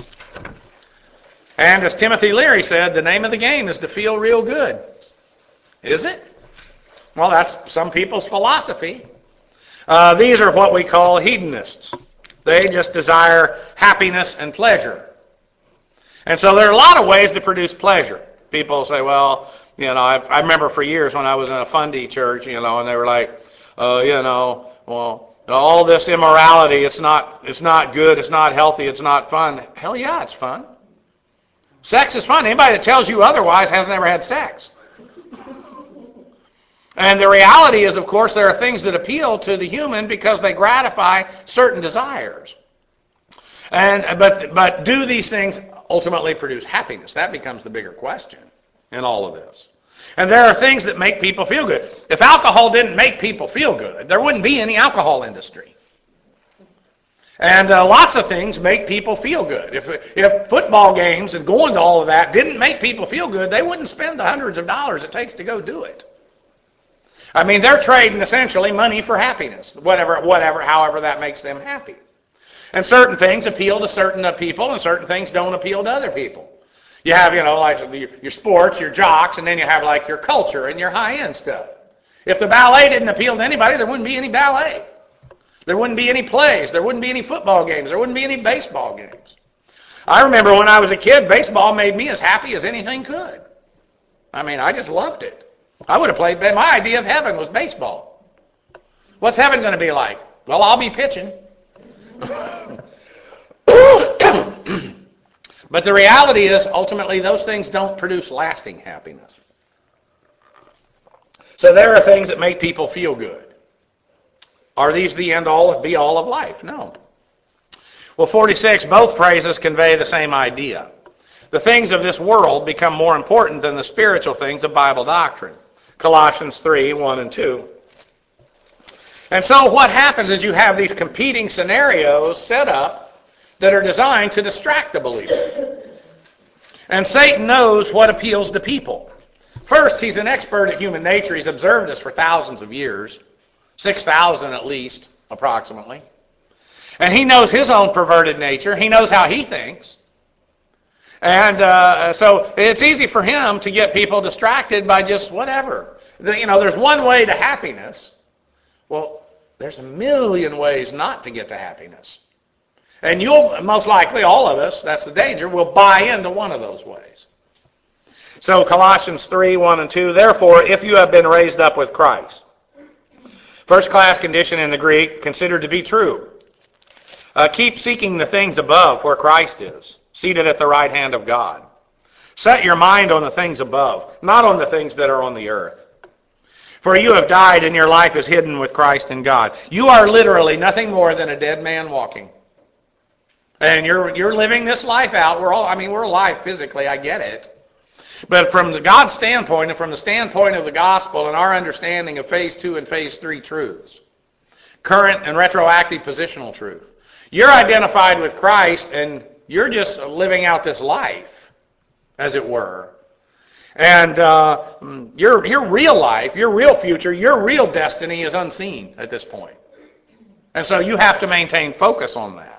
And as Timothy Leary said, the name of the game is to feel real good. Is it? Well, that's some people's philosophy. Uh, these are what we call hedonists. They just desire happiness and pleasure. And so there are a lot of ways to produce pleasure. People say, well, you know, I, I remember for years when I was in a fundy church, you know, and they were like, oh, you know, well, all this immorality, it's not, it's not good, it's not healthy, it's not fun. Hell yeah, it's fun. Sex is fun. Anybody that tells you otherwise hasn't ever had sex. And the reality is, of course, there are things that appeal to the human because they gratify certain desires. And but but do these things ultimately produce happiness? That becomes the bigger question in all of this. And there are things that make people feel good. If alcohol didn't make people feel good, there wouldn't be any alcohol industry. And uh, lots of things make people feel good. If if football games and going to all of that didn't make people feel good, they wouldn't spend the hundreds of dollars it takes to go do it. I mean, they're trading essentially money for happiness, whatever, whatever, however that makes them happy. And certain things appeal to certain people, and certain things don't appeal to other people. You have, you know, like your sports, your jocks, and then you have like your culture and your high-end stuff. If the ballet didn't appeal to anybody, there wouldn't be any ballet. There wouldn't be any plays. There wouldn't be any football games. There wouldn't be any baseball games. I remember when I was a kid, baseball made me as happy as anything could. I mean, I just loved it. I would have played, my idea of heaven was baseball. What's heaven going to be like? Well, I'll be pitching. But the reality is, ultimately, those things don't produce lasting happiness. So there are things that make people feel good. Are these the end all, be all of life? No. Well, forty-six, both phrases convey the same idea. The things of this world become more important than the spiritual things of Bible doctrine. Colossians three, one and two. And so what happens is you have these competing scenarios set up that are designed to distract the believer. And Satan knows what appeals to people. First, he's an expert at human nature. He's observed us for thousands of years, six thousand at least, approximately. And he knows his own perverted nature. He knows how he thinks. And uh, so it's easy for him to get people distracted by just whatever. You know, there's one way to happiness. Well, there's a million ways not to get to happiness. And you'll, most likely, all of us, that's the danger, will buy into one of those ways. So Colossians three, one and two, therefore, if you have been raised up with Christ. First class condition in the Greek, considered to be true. Uh, keep seeking the things above where Christ is, seated at the right hand of God. Set your mind on the things above, not on the things that are on the earth. For you have died and your life is hidden with Christ in God. You are literally nothing more than a dead man walking. And you're you're living this life out. We're all, I mean, we're alive physically, I get it. But from the God's standpoint and from the standpoint of the gospel and our understanding of phase two and phase three truths, current and retroactive positional truth, you're identified with Christ and you're just living out this life, as it were. And uh, your your real life, your real future, your real destiny is unseen at this point. And so you have to maintain focus on that.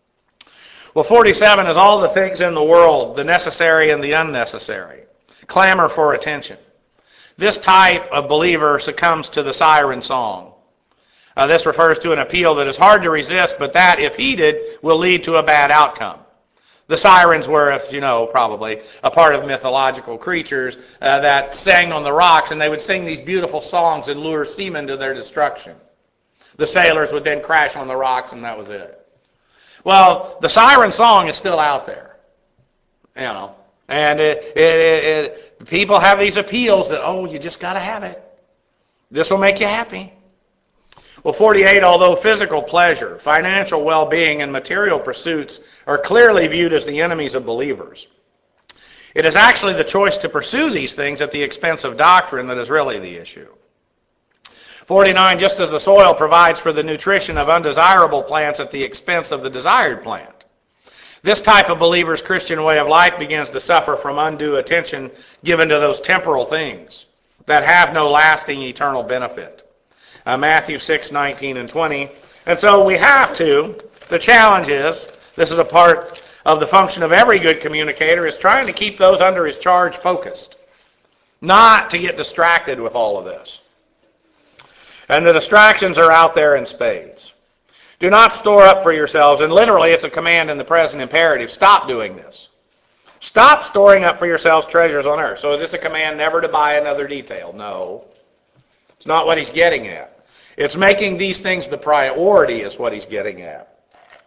Well, forty-seven is all the things in the world, the necessary and the unnecessary. Clamor for attention. This type of believer succumbs to the siren song. Uh, this refers to an appeal that is hard to resist, but that, if heeded, will lead to a bad outcome. The sirens were, if you know, probably a part of mythological creatures uh, that sang on the rocks, and they would sing these beautiful songs and lure seamen to their destruction. The sailors would then crash on the rocks, and that was it. Well, the siren song is still out there, you know, and it, it, it, it, people have these appeals that, oh, you just got to have it. This will make you happy. Well, forty-eight, although physical pleasure, financial well-being, and material pursuits are clearly viewed as the enemies of believers, it is actually the choice to pursue these things at the expense of doctrine that is really the issue. forty-nine, just as the soil provides for the nutrition of undesirable plants at the expense of the desired plant, this type of believer's Christian way of life begins to suffer from undue attention given to those temporal things that have no lasting eternal benefit. Uh, Matthew six, nineteen and twenty. And so we have to, the challenge is, this is a part of the function of every good communicator, is trying to keep those under his charge focused, not to get distracted with all of this. And the distractions are out there in spades. Do not store up for yourselves, and literally it's a command in the present imperative. Stop doing this. Stop storing up for yourselves treasures on earth. So is this a command never to buy another detail? No. It's not what he's getting at. It's making these things the priority is what he's getting at.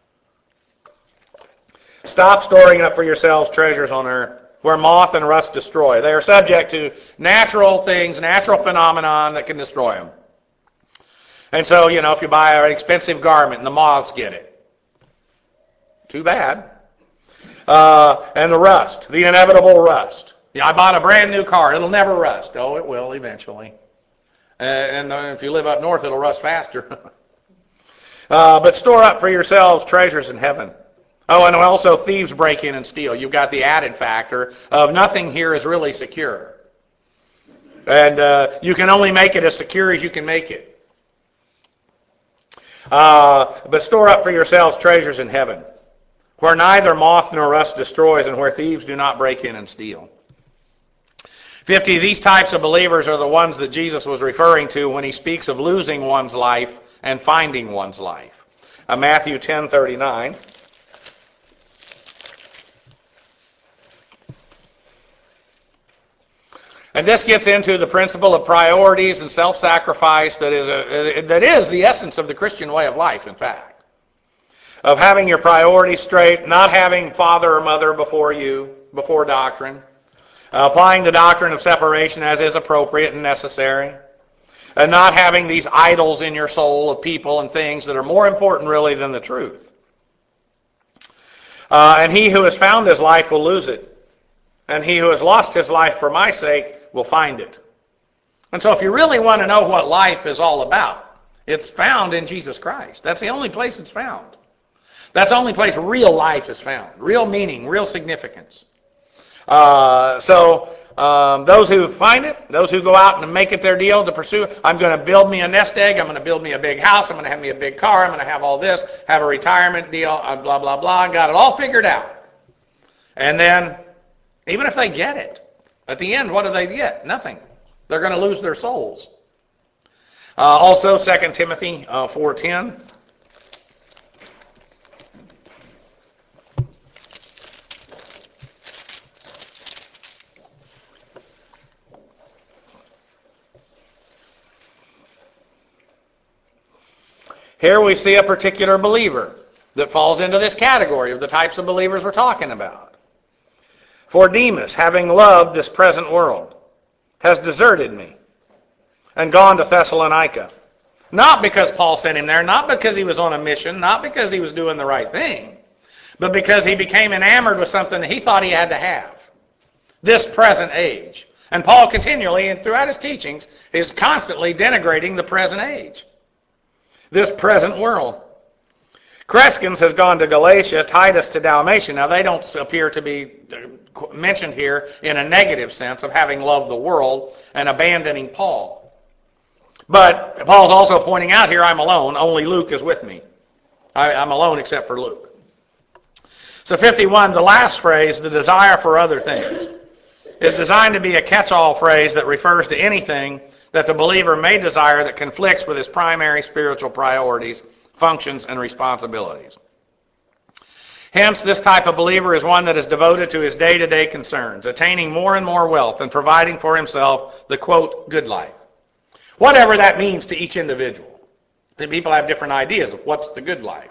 Stop storing up for yourselves treasures on earth, where moth and rust destroy. They are subject to natural things, natural phenomenon that can destroy them. And so, you know, if you buy an expensive garment and the moths get it, too bad. Uh, and the rust, the inevitable rust. Yeah, I bought a brand new car. It'll never rust. Oh, it will eventually. Uh, and uh, if you live up north, it'll rust faster. uh, but store up for yourselves treasures in heaven. Oh, and also thieves break in and steal. You've got the added factor of nothing here is really secure. And uh, you can only make it as secure as you can make it. Uh, but store up for yourselves treasures in heaven, where neither moth nor rust destroys and where thieves do not break in and steal. fifty, these types of believers are the ones that Jesus was referring to when he speaks of losing one's life and finding one's life. Uh, Matthew ten thirty-nine. And this gets into the principle of priorities and self-sacrifice that is, a, that is the essence of the Christian way of life, in fact. Of having your priorities straight, not having father or mother before you, before doctrine. Uh, applying the doctrine of separation as is appropriate and necessary. And not having these idols in your soul of people and things that are more important really than the truth. Uh, and he who has found his life will lose it. And he who has lost his life for my sake will find it. And so if you really want to know what life is all about, it's found in Jesus Christ. That's the only place it's found. That's the only place real life is found. Real meaning, real significance. Uh, so um, those who find it, those who go out and make it their deal to pursue, I'm going to build me a nest egg, I'm going to build me a big house, I'm going to have me a big car, I'm going to have all this, have a retirement deal, uh, blah, blah, blah, got it all figured out. And then, even if they get it, at the end, what do they get? Nothing. They're going to lose their souls. Uh, also, Second Timothy uh, four ten. Here we see a particular believer that falls into this category of the types of believers we're talking about. For Demas, having loved this present world, has deserted me and gone to Thessalonica. Not because Paul sent him there, not because he was on a mission, not because he was doing the right thing, but because he became enamored with something that he thought he had to have. This present age. And Paul continually, and throughout his teachings, is constantly denigrating the present age. This present world. Crescens has gone to Galatia, Titus to Dalmatia. Now, they don't appear to be mentioned here in a negative sense of having loved the world and abandoning Paul. But Paul's also pointing out here, I'm alone. Only Luke is with me. I, I'm alone except for Luke. So fifty-one, the last phrase, the desire for other things, is designed to be a catch-all phrase that refers to anything that the believer may desire that conflicts with his primary spiritual priorities, functions, and responsibilities. Hence, this type of believer is one that is devoted to his day-to-day concerns, attaining more and more wealth and providing for himself the, quote, good life. Whatever that means to each individual. People have different ideas of what's the good life.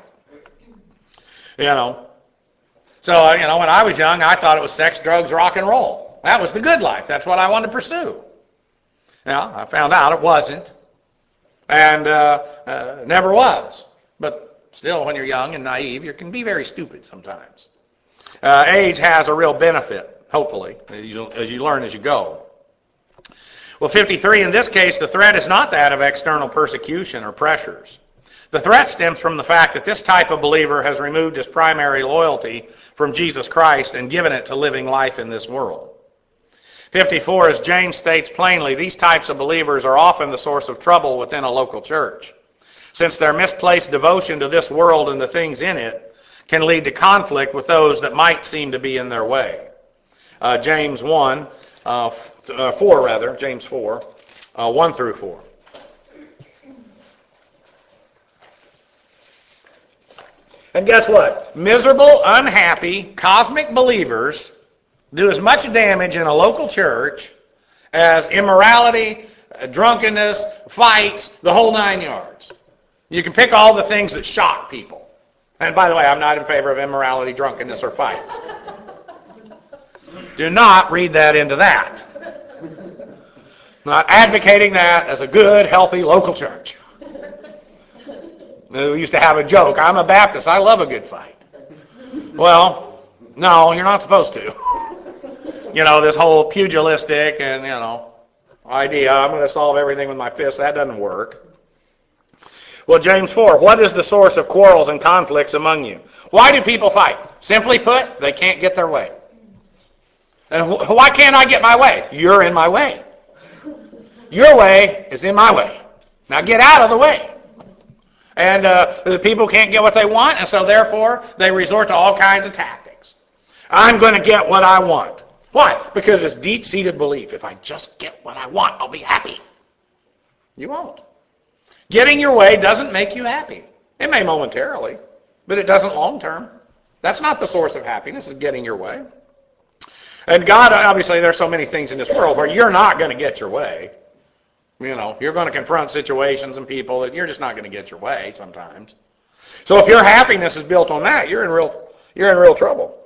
You know. So, you know, when I was young, I thought it was sex, drugs, rock and roll. That was the good life. That's what I wanted to pursue. Now, I found out it wasn't. And uh, uh, never was. But still, when you're young and naive, you can be very stupid sometimes. Uh, age has a real benefit, hopefully, as you, as you learn as you go. Well, fifty-three, in this case, the threat is not that of external persecution or pressures. The threat stems from the fact that this type of believer has removed his primary loyalty from Jesus Christ and given it to living life in this world. fifty-four, as James states plainly, these types of believers are often the source of trouble within a local church, since their misplaced devotion to this world and the things in it can lead to conflict with those that might seem to be in their way. Uh, James one, uh, uh, four rather, James four, uh, one through four. And guess what? Miserable, unhappy, cosmic believers do as much damage in a local church as immorality, drunkenness, fights, the whole nine yards. You can pick all the things that shock people. And by the way, I'm not in favor of immorality, drunkenness, or fights. Do not read that into that. Not advocating that as a good, healthy local church. We used to have a joke. I'm a Baptist. I love a good fight. Well, no, you're not supposed to. You know, this whole pugilistic and, you know, idea, I'm going to solve everything with my fist, that doesn't work. Well, James four, what is the source of quarrels and conflicts among you? Why do people fight? Simply put, they can't get their way. And wh- why can't I get my way? You're in my way. Your way is in my way. Now get out of the way. And uh, the people can't get what they want, and so therefore they resort to all kinds of tactics. I'm going to get what I want. Why? Because it's deep-seated belief. If I just get what I want, I'll be happy. You won't. Getting your way doesn't make you happy. It may momentarily, but it doesn't long-term. That's not the source of happiness, is getting your way. And God, obviously, there's so many things in this world where you're not going to get your way. You know, you're going to confront situations and people that you're just not going to get your way sometimes. So if your happiness is built on that, you're in real, you're in real trouble.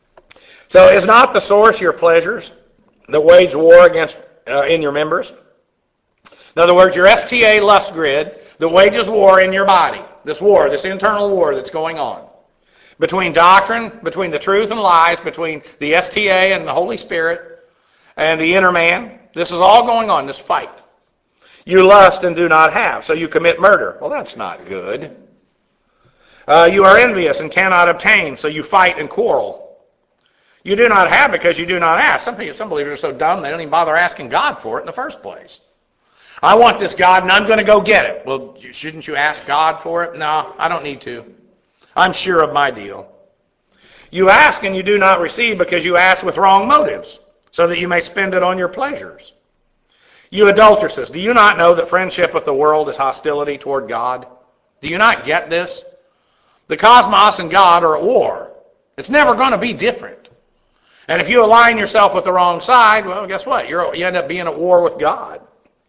So is not the source your pleasures that wage war against uh, in your members? In other words, your S T A lust grid that wages war in your body. This war, this internal war that's going on. Between doctrine, between the truth and lies, between the S T A and the Holy Spirit and the inner man. This is all going on, this fight. You lust and do not have, so you commit murder. Well, that's not good. Uh, you are envious and cannot obtain, so you fight and quarrel. You do not have because you do not ask. Some people, some believers are so dumb they don't even bother asking God for it in the first place. I want this, God, and I'm going to go get it. Well, shouldn't you ask God for it? No, I don't need to. I'm sure of my deal. You ask and you do not receive because you ask with wrong motives, so that you may spend it on your pleasures. You adulteresses, do you not know that friendship with the world is hostility toward God? Do you not get this? The cosmos and God are at war. It's never going to be different. And if you align yourself with the wrong side, well, guess what? You're, you end up being at war with God.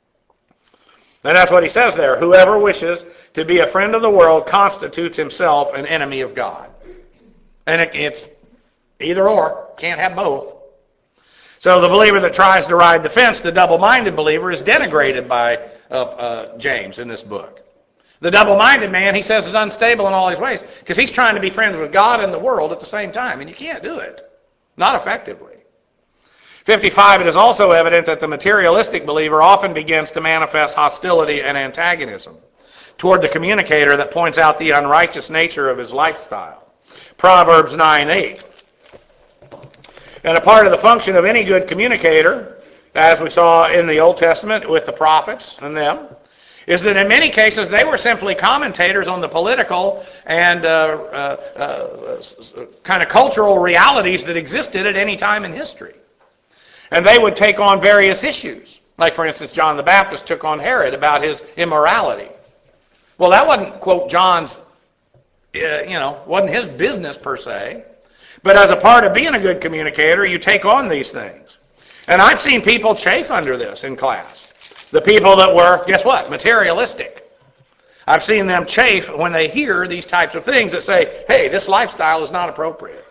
And that's what he says there. Whoever wishes to be a friend of the world constitutes himself an enemy of God. And it, it's either or. Can't have both. So the believer that tries to ride the fence, the double-minded believer, is denigrated by uh, uh, James in this book. The double-minded man, he says, is unstable in all his ways because he's trying to be friends with God and the world at the same time, and you can't do it. Not effectively. fifty-five, it is also evident that the materialistic believer often begins to manifest hostility and antagonism toward the communicator that points out the unrighteous nature of his lifestyle. Proverbs nine eight. And a part of the function of any good communicator, as we saw in the Old Testament with the prophets and them, is that in many cases they were simply commentators on the political and uh, uh, uh, kind of cultural realities that existed at any time in history. And they would take on various issues. Like, for instance, John the Baptist took on Herod about his immorality. Well, that wasn't, quote, John's, uh, you know, wasn't his business per se. But as a part of being a good communicator, you take on these things. And I've seen people chafe under this in class. The people that were, guess what, materialistic. I've seen them chafe when they hear these types of things that say, hey, this lifestyle is not appropriate.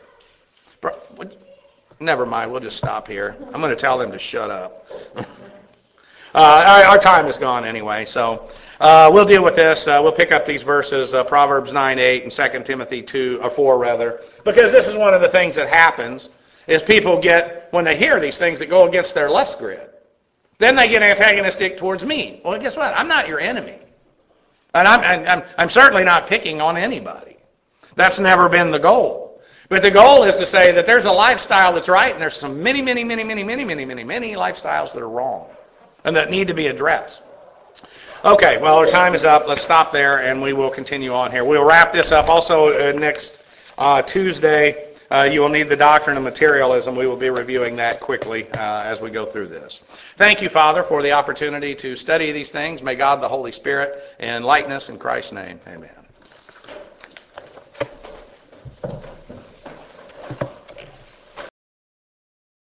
Never mind, we'll just stop here. I'm going to tell them to shut up. uh, our, our time is gone anyway, so uh, we'll deal with this. Uh, we'll pick up these verses, uh, Proverbs nine eight and Second Timothy two, or four rather, because this is one of the things that happens, is people get, when they hear these things that go against their lust grid, then they get antagonistic towards me. Well, guess what? I'm not your enemy. And I'm, I'm, I'm certainly not picking on anybody. That's never been the goal. But the goal is to say that there's a lifestyle that's right, and there's some many, many, many, many, many, many, many, many lifestyles that are wrong and that need to be addressed. Okay, well, our time is up. Let's stop there, and we will continue on here. We'll wrap this up. Also, uh, next uh, Tuesday, uh, you will need the doctrine of materialism. We will be reviewing that quickly uh, as we go through this. Thank you, Father, for the opportunity to study these things. May God, the Holy Spirit, enlighten us in Christ's name. Amen.